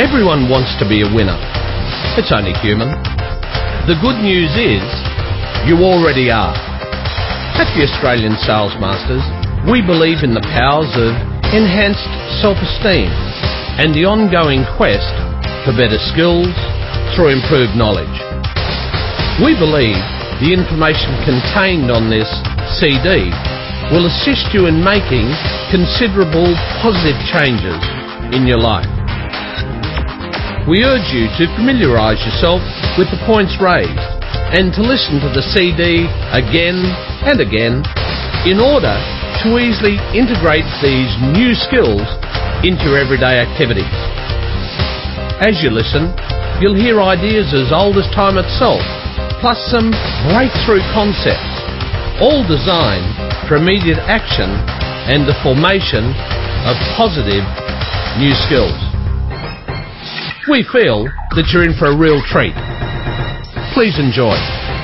Everyone wants to be a winner. It's only human. The good news is, you already are. At the Australian Sales Masters, we believe in the powers of enhanced self-esteem and the ongoing quest for better skills through improved knowledge. We believe the information contained on this CD will assist you in making considerable positive changes in your life. We urge you to familiarise yourself with the points raised and to listen to the CD again and again in order to easily integrate these new skills into your everyday activities. As you listen, you'll hear ideas as old as time itself, plus some breakthrough concepts, all designed for immediate action and the formation of positive new skills. We feel that you're in for a real treat. Please enjoy.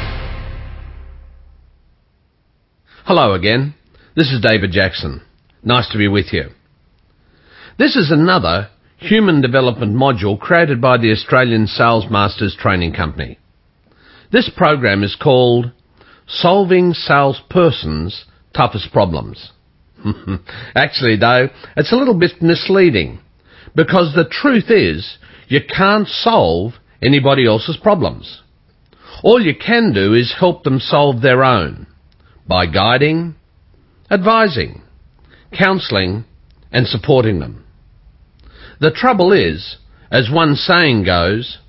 Hello again. This is David Jackson. Nice to be with you. This is another human development module created by the Australian Sales Masters Training Company. This program is called Solving Salesperson's Toughest Problems. Actually, though, it's a little bit misleading, because the truth is you can't solve anybody else's problems. All you can do is help them solve their own by guiding, advising, counselling and supporting them. The trouble is, as one saying goes,